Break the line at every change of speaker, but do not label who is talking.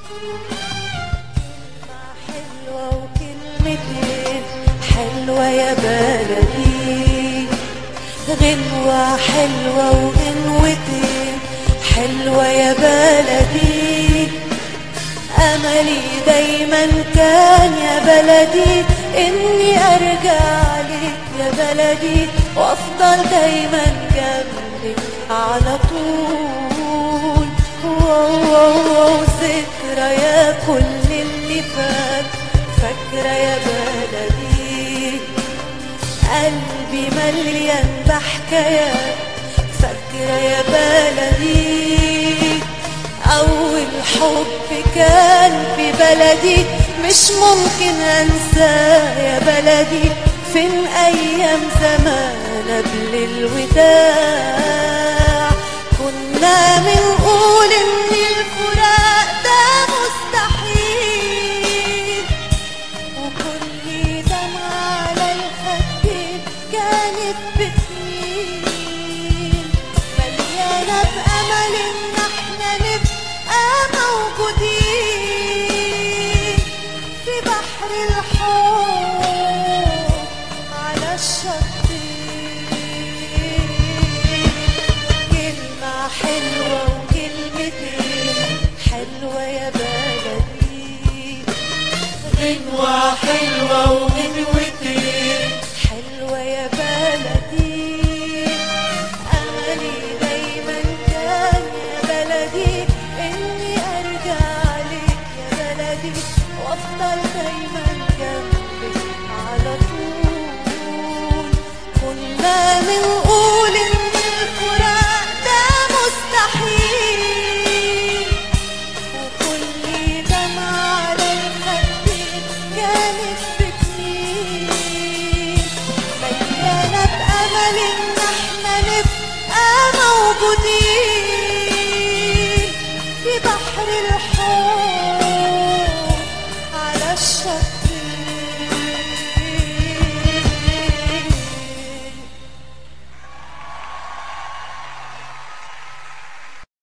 حلوة وكلمتين حلوة يا بلدي، غنوة حلوة وغنوتين حلوة يا بلدي. أملي دايما كان يا بلدي إني أرجع لك يا بلدي، وأفضل دايما جنبك على طول. ذكرى كل اللي فات فاكرة يا بلدي، قلبي مليان بحكايات فاكرة يا بلدي. أول حب كان في بلدي مش ممكن أنساه يا بلدي، فين أيام زمان قبل الوداع كنا بنقول إن الفراق ده مستحيل، وكل دمعة على الخدين كانت بتميل، مليانة بأمل إن احنا نبقى موجودين في بحر الحب على الشطين. كلمة حلوة وكلمتين حلوة يا بلدي، غنوة حلوة وغنوتين حلوة يا بلدي. أملي دايما كان يا بلدي إني أرجع لك يا بلدي، وأفضل دايما جنبك على طول. كنا بنقول إن الفراق ده مستحيل، وكل دمعة على الخدين كانت بتميل، مليانة بأمل إن احنا نبقى موجودين